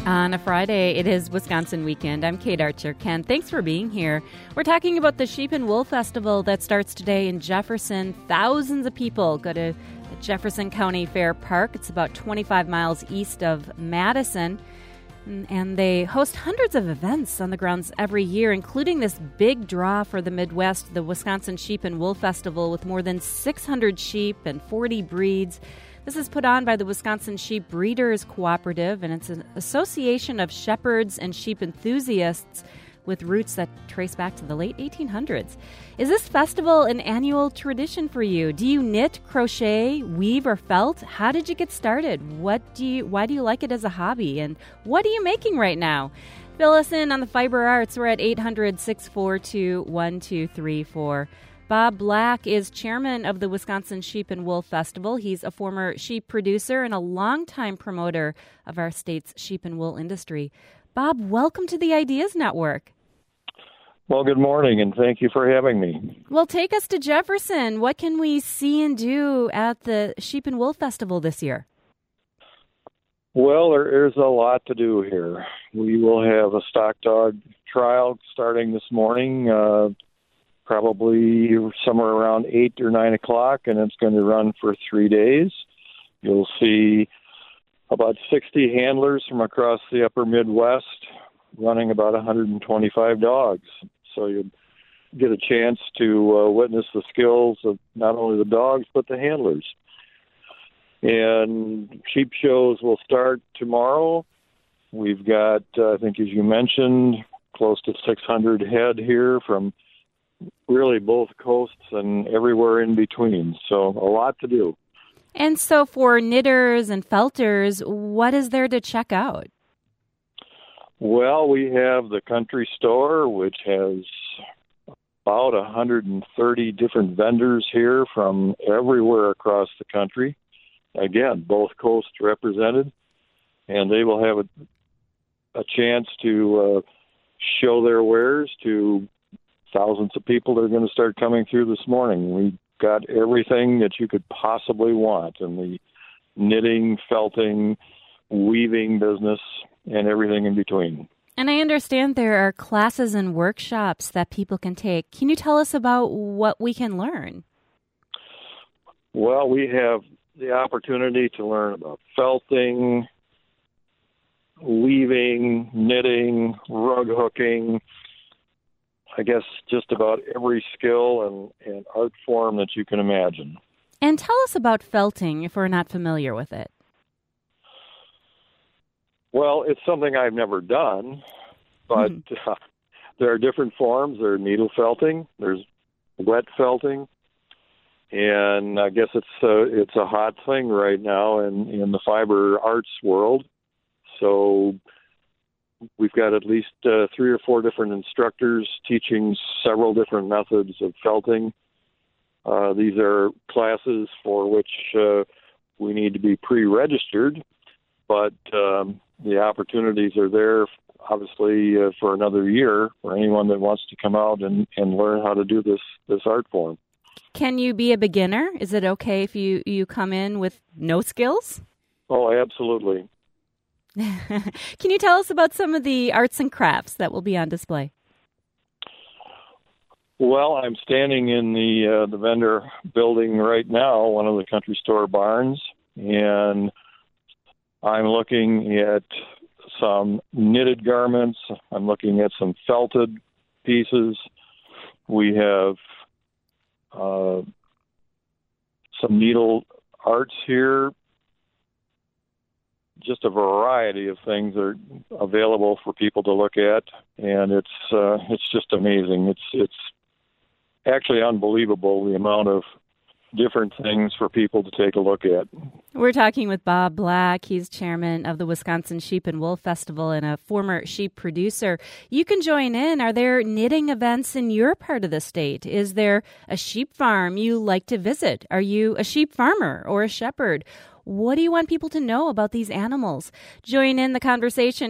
On a Friday, it is Wisconsin Weekend. I'm Kate Archer. Ken, thanks for being here. We're talking about the Sheep and Wool Festival that starts today in Jefferson. Thousands of people go to the Jefferson County Fair Park. It's about 25 miles east of Madison. And they host hundreds of events on the grounds every year, including this big draw for the Midwest, the Wisconsin Sheep and Wool Festival, with more than 600 sheep and 40 breeds. This is put on by the Wisconsin Sheep Breeders Cooperative, and it's an association of shepherds and sheep enthusiasts with roots that trace back to the late 1800s. Is this festival an annual tradition for you? Do you knit, crochet, weave, or felt? How did you get started? Why do you like it as a hobby? And what are you making right now? Fill us in on the fiber arts. We're at 800-642-1234. Bob Black is chairman of the Wisconsin Sheep and Wool Festival. He's a former sheep producer and a longtime promoter of our state's sheep and wool industry. Bob, welcome to the Ideas Network. Well, good morning, and thank you for having me. Well, take us to Jefferson. What can we see and do at the Sheep and Wool Festival this year? Well, there's a lot to do here. We will have a stock dog trial starting this morning, probably somewhere around 8 or 9 o'clock, and it's going to run for 3 days. You'll see about 60 handlers from across the upper Midwest running about 125 dogs. So you get a chance to witness the skills of not only the dogs, but the handlers. And sheep shows will start tomorrow. We've got, I think as you mentioned, close to 600 head here from really both coasts and everywhere in between. So a lot to do. And so for knitters and felters, what is there to check out? Well, we have the country store, which has about 130 different vendors here from everywhere across the country. Again, both coasts represented, and they will have a chance to show their wares to thousands of people that are going to start coming through this morning. We got everything that you could possibly want in the knitting, felting, weaving business, and everything in between. And I understand there are classes and workshops that people can take. Can you tell us about what we can learn? Well, we have the opportunity to learn about felting, weaving, knitting, rug hooking, I guess just about every skill and art form that you can imagine. And tell us about felting if we're not familiar with it. Well, it's something I've never done, but there are different forms. There's needle felting, there's wet felting, and I guess it's a hot thing right now in the fiber arts world. So we've got at least 3 or 4 different instructors teaching several different methods of felting. These are classes for which we need to be pre-registered, but the opportunities are there, obviously, for another year for anyone that wants to come out and learn how to do this art form. Can you be a beginner? Is it okay if you come in with no skills? Oh, absolutely. Can you tell us about some of the arts and crafts that will be on display? Well, I'm standing in the vendor building right now, one of the country store barns, and I'm looking at some knitted garments. I'm looking at some felted pieces. We have some needle arts here. Just a variety of things are available for people to look at, and it's just amazing. It's actually unbelievable the amount of different things for people to take a look at. We're talking with Bob Black. He's chairman of the Wisconsin Sheep and Wool Festival and a former sheep producer. You can join in. Are there knitting events in your part of the state? Is there a sheep farm you like to visit? Are you a sheep farmer or a shepherd? What do you want people to know about these animals? Join in the conversation,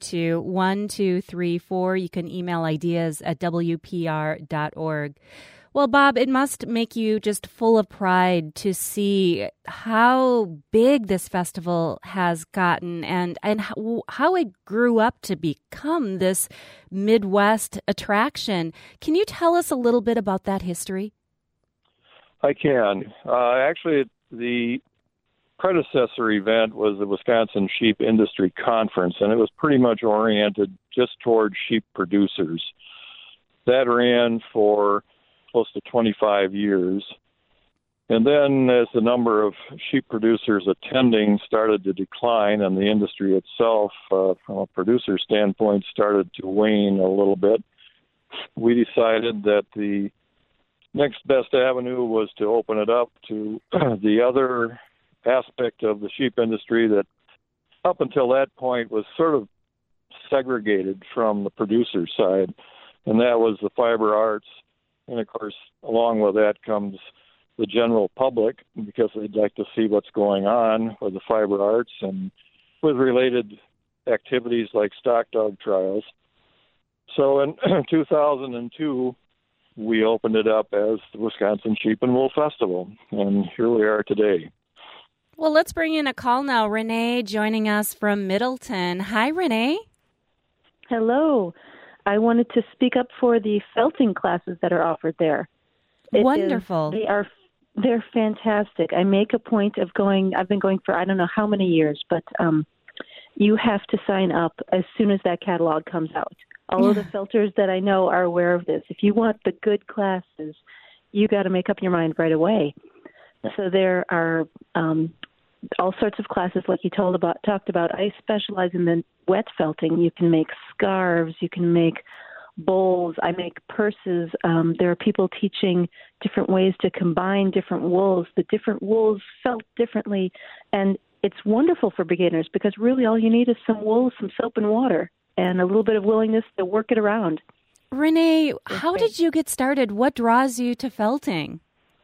800-642-1234. You can email ideas at WPR.org. Well, Bob, it must make you just full of pride to see how big this festival has gotten and how it grew up to become this Midwest attraction. Can you tell us a little bit about that history? I can. Actually, the predecessor event was the Wisconsin Sheep Industry Conference, and it was pretty much oriented just toward sheep producers. That ran for close to 25 years. And then as the number of sheep producers attending started to decline and the industry itself, from a producer standpoint, started to wane a little bit, we decided that the next best avenue was to open it up to the other aspect of the sheep industry that up until that point was sort of segregated from the producer side, and that was the fiber arts. And, of course, along with that comes the general public because they'd like to see what's going on with the fiber arts and with related activities like stock dog trials. So in 2002, we opened it up as the Wisconsin Sheep and Wool Festival, and here we are today. Well, let's bring in a call now. Renee joining us from Middleton. Hi, Renee. Hello. I wanted to speak up for the felting classes that are offered there. Wonderful. They're fantastic. I make a point of going. I've been going for I don't know how many years, but you have to sign up as soon as that catalog comes out. All of the felters that I know are aware of this. If you want the good classes, you got to make up your mind right away. So there are all sorts of classes like you talked about. I specialize in the wet felting. You can make scarves, you can make bowls, I make purses. There are people teaching different ways to combine different wools. The different wools felt differently, and it's wonderful for beginners because really all you need is some wool, some soap and water, and a little bit of willingness to work it around. Renee, how did you get started? What draws you to felting?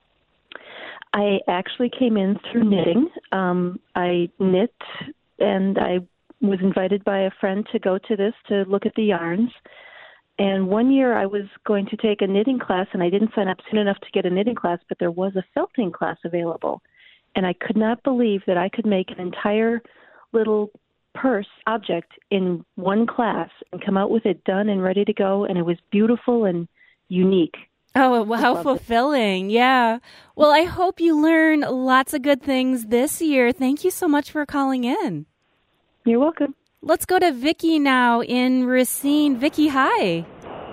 I actually came in through knitting. I knit, and I was invited by a friend to go to this to look at the yarns. And one year I was going to take a knitting class, and I didn't sign up soon enough to get a knitting class, but there was a felting class available. And I could not believe that I could make an entire little purse object in one class and come out with it done and ready to go. And it was beautiful and unique. Oh, how fulfilling. Yeah. Well, I hope you learn lots of good things this year. Thank you so much for calling in. You're welcome. Let's go to Vicki now in Racine. Vicki, hi.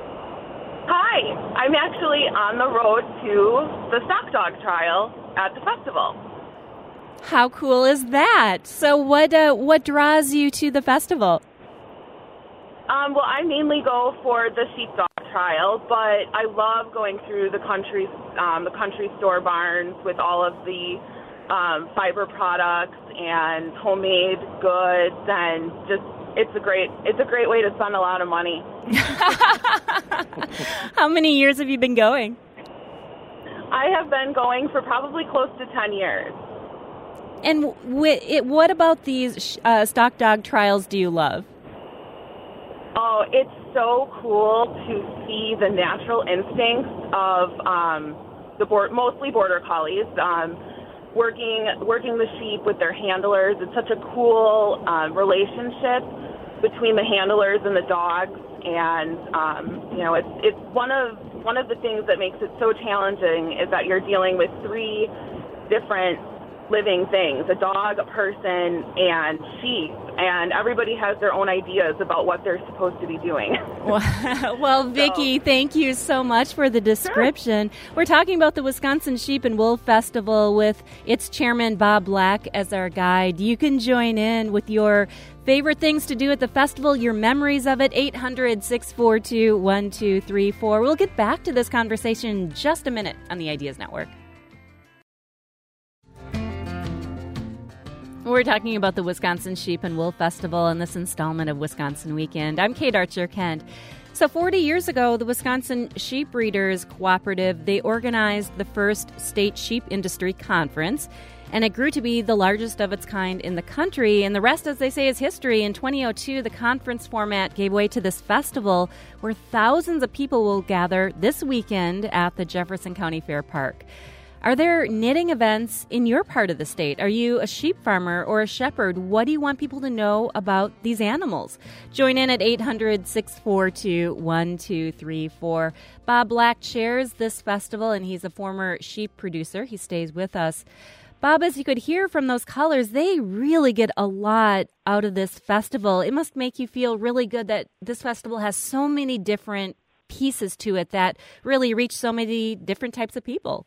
Hi. I'm actually on the road to the stock dog trial at the festival. How cool is that? So what draws you to the festival? Well, I mainly go for the sheepdog trial, but I love going through the country store barns with all of the fiber products and homemade goods, and just it's a great way to spend a lot of money. How many years have you been going? I have been going for probably close to 10 years. And what about these stock dog trials do you love? Oh, it's so cool to see the natural instincts of mostly border collies working the sheep with their handlers. It's such a cool relationship between the handlers and the dogs, and it's one of the things that makes it so challenging is that you're dealing with three different living things, a dog, a person, and sheep, and everybody has their own ideas about what they're supposed to be doing. Well, Vicki, thank you so much for the description. Sure. We're talking about the Wisconsin Sheep and Wool Festival with its chairman, Bob Black, as our guide. You can join in with your favorite things to do at the festival, your memories of it, 800-642-1234. We'll get back to this conversation in just a minute on the Ideas Network. We're talking about the Wisconsin Sheep and Wool Festival in this installment of Wisconsin Weekend. I'm Kate Archer-Kent. So 40 years ago, the Wisconsin Sheep Breeders Cooperative, they organized the first state sheep industry conference, and it grew to be the largest of its kind in the country. And the rest, as they say, is history. In 2002, the conference format gave way to this festival where thousands of people will gather this weekend at the Jefferson County Fair Park. Are there knitting events in your part of the state? Are you a sheep farmer or a shepherd? What do you want people to know about these animals? Join in at 800-642-1234. Bob Black chairs this festival, and he's a former sheep producer. He stays with us. Bob, as you could hear from those colors, they really get a lot out of this festival. It must make you feel really good that this festival has so many different pieces to it that really reach so many different types of people.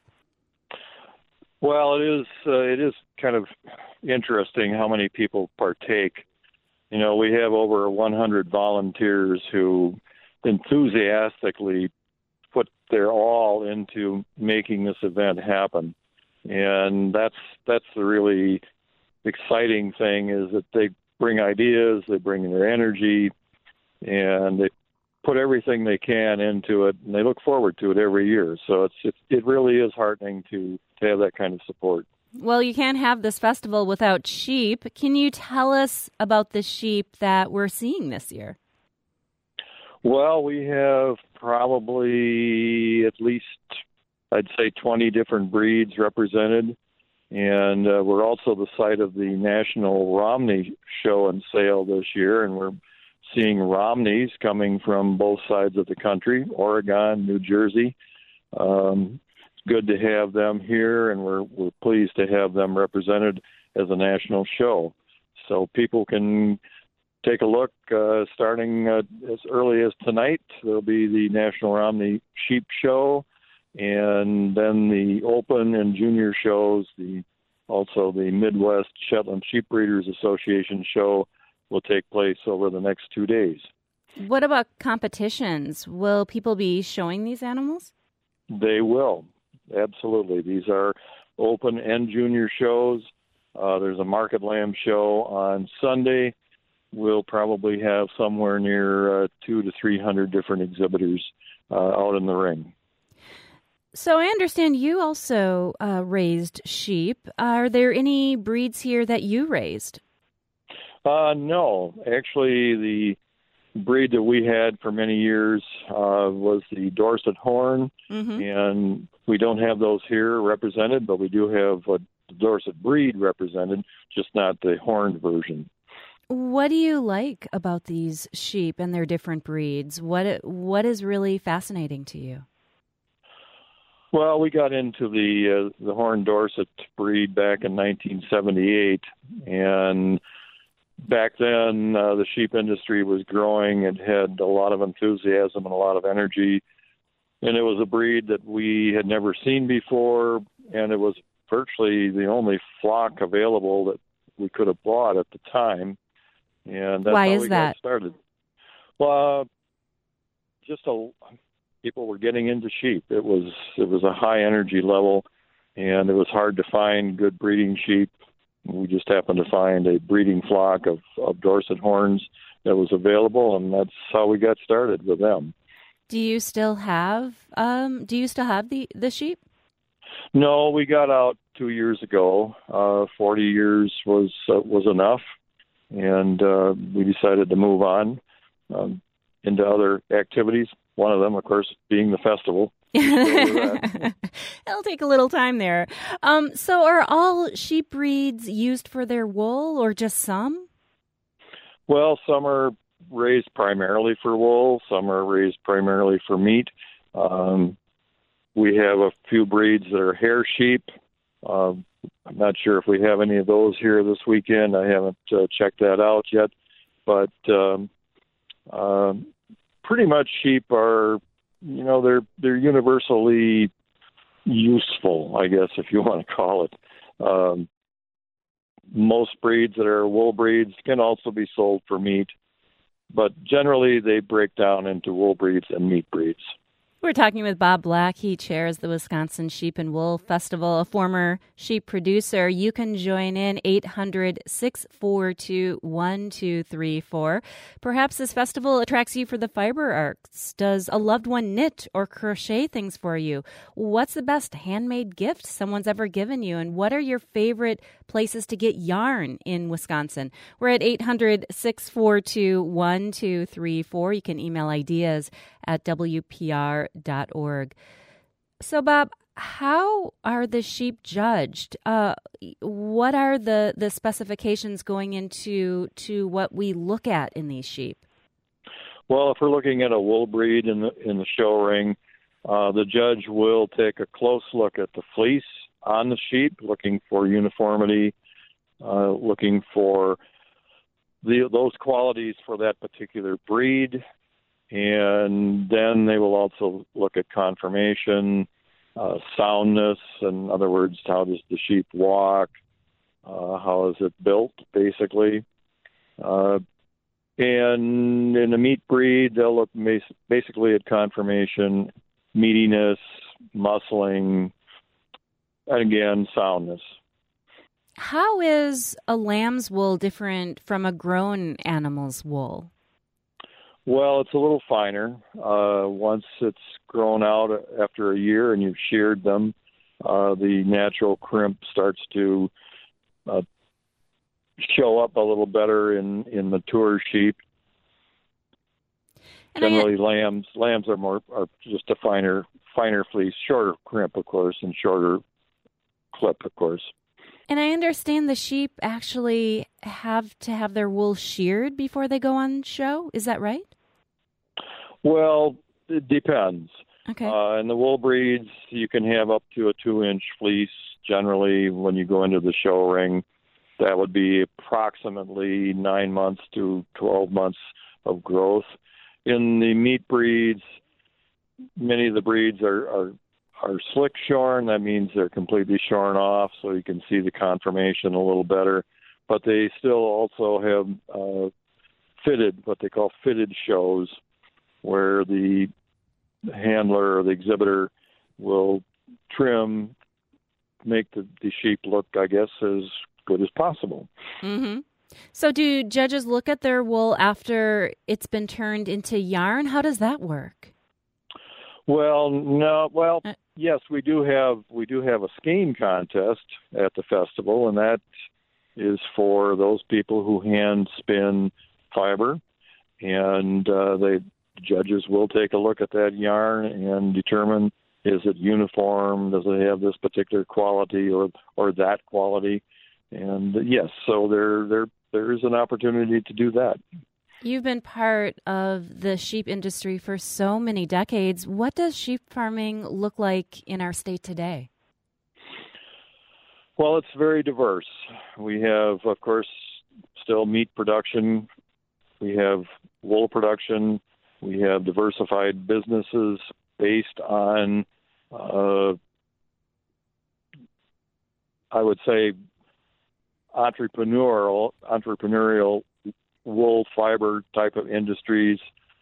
Well, it is kind of interesting how many people partake. You know, we have over 100 volunteers who enthusiastically put their all into making this event happen. And that's the really exciting thing, is that they bring ideas, they bring their energy, and they put everything they can into it, and they look forward to it every year. So it really is heartening to have that kind of support. Well, you can't have this festival without sheep. Can you tell us about the sheep that we're seeing this year? Well, we have probably at least, I'd say, 20 different breeds represented. And we're also the site of the National Romney Show and Sale this year, and we're seeing Romneys coming from both sides of the country, Oregon, New Jersey. It's good to have them here, and we're pleased to have them represented as a national show. So people can take a look starting as early as tonight. There'll be the National Romney Sheep Show, and then the open and junior shows, also the Midwest Shetland Sheep Breeders Association show will take place over the next 2 days. What about competitions? Will people be showing these animals? They will, absolutely. These are open and junior shows. There's a market lamb show on Sunday. We'll probably have somewhere near 200 to 300 different exhibitors out in the ring. So I understand you also raised sheep. Are there any breeds here that you raised? No. Actually, the breed that we had for many years was the Dorset Horn, and we don't have those here represented, but we do have the Dorset breed represented, just not the horned version. What do you like about these sheep and their different breeds? What is really fascinating to you? Well, we got into the Horned Dorset breed back in 1978, and back then the sheep industry was growing. It had a lot of enthusiasm and a lot of energy, and it was a breed that we had never seen before, and it was virtually the only flock available that we could have bought at the time. And that's how we got started. Well, people were getting into sheep. It was a high energy level, and it was hard to find good breeding sheep. We just happened to find a breeding flock of Dorset Horns that was available, and that's how we got started with them. Do you still have the sheep? No, we got out 2 years ago. 40 years was enough, and we decided to move on into other activities. One of them, of course, being the festival. It'll take a little time there. So are all sheep breeds used for their wool or just some? Well, some are raised primarily for wool. Some are raised primarily for meat. We have a few breeds that are hair sheep. I'm not sure if we have any of those here this weekend. I haven't checked that out yet. But pretty much sheep are, they're universally useful, I guess, if you want to call it. Most breeds that are wool breeds can also be sold for meat, but generally they break down into wool breeds and meat breeds. We're talking with Bob Black. He chairs the Wisconsin Sheep and Wool Festival, a former sheep producer. You can join in 800-642-1234. Perhaps this festival attracts you for the fiber arts. Does a loved one knit or crochet things for you? What's the best handmade gift someone's ever given you? And what are your favorite places to get yarn in Wisconsin? We're at 800-642-1234. You can email ideas at WPR.org. So, Bob, how are the sheep judged? What are the specifications going into what we look at in these sheep? Well, if we're looking at a wool breed in the show ring, the judge will take a close look at the fleece on the sheep, looking for uniformity, looking for those qualities for that particular breed. And then they will also look at conformation, soundness, in other words, how does the sheep walk, how is it built, basically. And in a meat breed, they'll look basically at conformation, meatiness, muscling, and again, soundness. How is a lamb's wool different from a grown animal's wool? Well, it's a little finer. Once it's grown out after a year and you've sheared them, the natural crimp starts to show up a little better in mature sheep. And generally, lambs are just a finer fleece, shorter crimp, of course, and shorter clip, of course. And I understand the sheep actually have to have their wool sheared before they go on show. Is that right? Well, it depends. Okay. In the wool breeds, you can have up to a 2-inch fleece. Generally, when you go into the show ring, that would be approximately 9 months to 12 months of growth. In the meat breeds, many of the breeds are slick shorn. That means they're completely shorn off, so you can see the conformation a little better. But they still also have fitted, what they call fitted shows, where the handler or the exhibitor will trim, make the sheep look, I guess, as good as possible. Mm-hmm. So do judges look at their wool after it's been turned into yarn? How does that work? Well, no. Well, yes, we do have a skein contest at the festival, and that is for those people who hand spin fiber, and the judges will take a look at that yarn and determine, is it uniform, does it have this particular quality or that quality, and yes, so there is an opportunity to do that. You've been part of the sheep industry for so many decades. What does sheep farming look like in our state today? Well, it's very diverse. We have, of course, still meat production. We have wool production. We have diversified businesses based on, I would say, entrepreneurial wool fiber type of industries.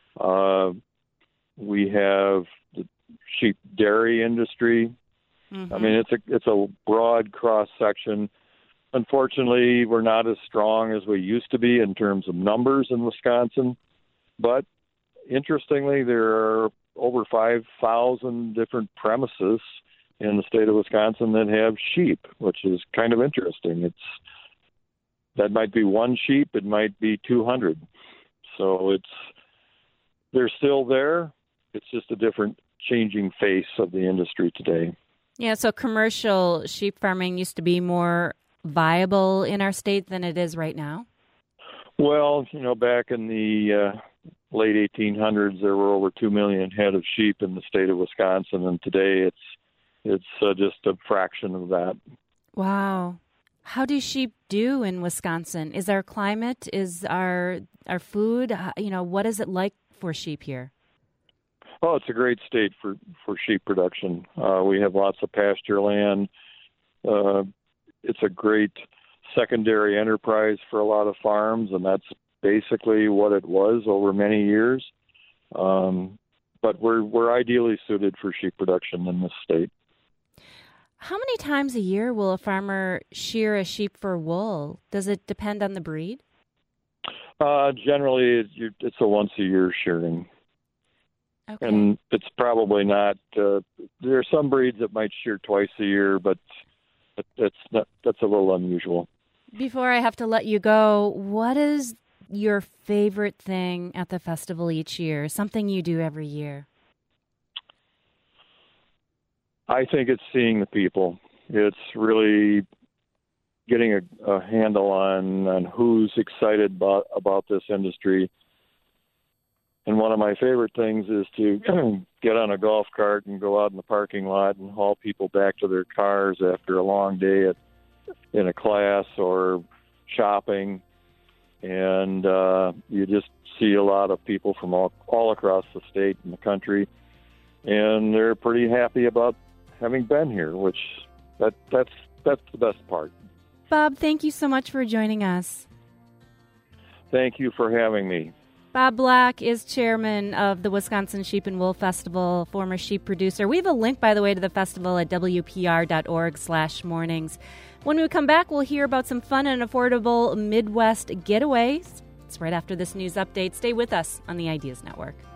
We have the sheep dairy industry. Mm-hmm. I mean, it's a broad cross section. Unfortunately, we're not as strong as we used to be in terms of numbers in Wisconsin, but interestingly, there are over 5,000 different premises in the state of Wisconsin that have sheep, which is kind of interesting. That might be one sheep, it might be 200. So they're still there. It's just a different changing face of the industry today. Yeah, so commercial sheep farming used to be more viable in our state than it is right now? Well, back in the late 1800s, there were over 2 million head of sheep in the state of Wisconsin, and today it's just a fraction of that. Wow. How do sheep do in Wisconsin? Is our climate, is our food, what is it like for sheep here? Oh, it's a great state for sheep production. We have lots of pasture land. It's a great secondary enterprise for a lot of farms, and that's basically what it was over many years. but we're ideally suited for sheep production in this state. How many times a year will a farmer shear a sheep for wool? Does it depend on the breed? Generally, it's a once-a-year shearing. Okay. And it's probably not. There are some breeds that might shear twice a year, but that's a little unusual. Before I have to let you go, what is your favorite thing at the festival each year? Something you do every year? I think it's seeing the people. It's really getting a handle on who's excited about this industry. And one of my favorite things is to get on a golf cart and go out in the parking lot and haul people back to their cars after a long day in a class or shopping. And you just see a lot of people from all across the state and the country. And they're pretty happy about having been here, which that's the best part. Bob, thank you so much for joining us. Thank you for having me. Bob Black is chairman of the Wisconsin Sheep and Wool Festival, former sheep producer. We have a link, by the way, to the festival at wpr.org/mornings. When we come back, we'll hear about some fun and affordable Midwest getaways. It's right after this news update. Stay with us on the Ideas Network.